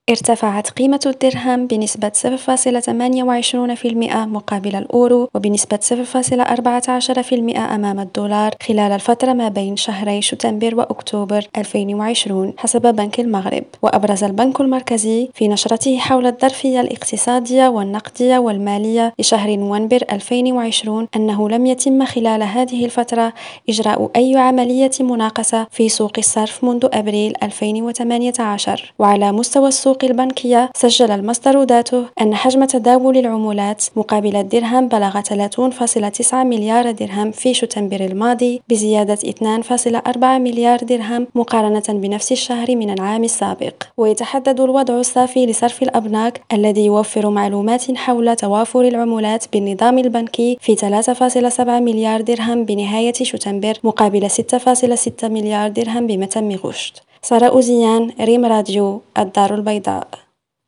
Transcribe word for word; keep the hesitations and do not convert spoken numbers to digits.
ارتفعت قيمة الدرهم بنسبة صفر فاصلة ثمانية وعشرين بالمئة مقابل الأورو، وبنسبة صفر فاصلة أربعة عشر بالمئة أمام الدولار خلال الفترة ما بين شهري شتنبر وأكتوبر ألفين وعشرين حسب بنك المغرب. وأبرز البنك المركزي في نشرته حول الظرفية الاقتصادية والنقدية والمالية لشهر نوفمبر ألفين وعشرين أنه لم يتم خلال هذه الفترة إجراء أي عملية مناقصة في سوق الصرف منذ أبريل ألفين وثمانية عشر. وعلى مستوى السوق البنكية، سجل المصدر ذاته أن حجم تداول العملات مقابل الدرهم بلغ ثلاثين فاصلة تسعة مليار درهم في شتنبر الماضي، بزيادة اثنين فاصلة أربعة مليار درهم مقارنة بنفس الشهر من العام السابق. ويتحدد الوضع الصافي لصرف الأبناك الذي يوفر معلومات حول توافر العملات بالنظام البنكي في ثلاثة فاصلة سبعة مليار درهم بنهاية شتنبر مقابل ستة فاصلة ستة مليار درهم بمتم غشت. سارة أوزيان، ريم راديو، الدار البيضاء.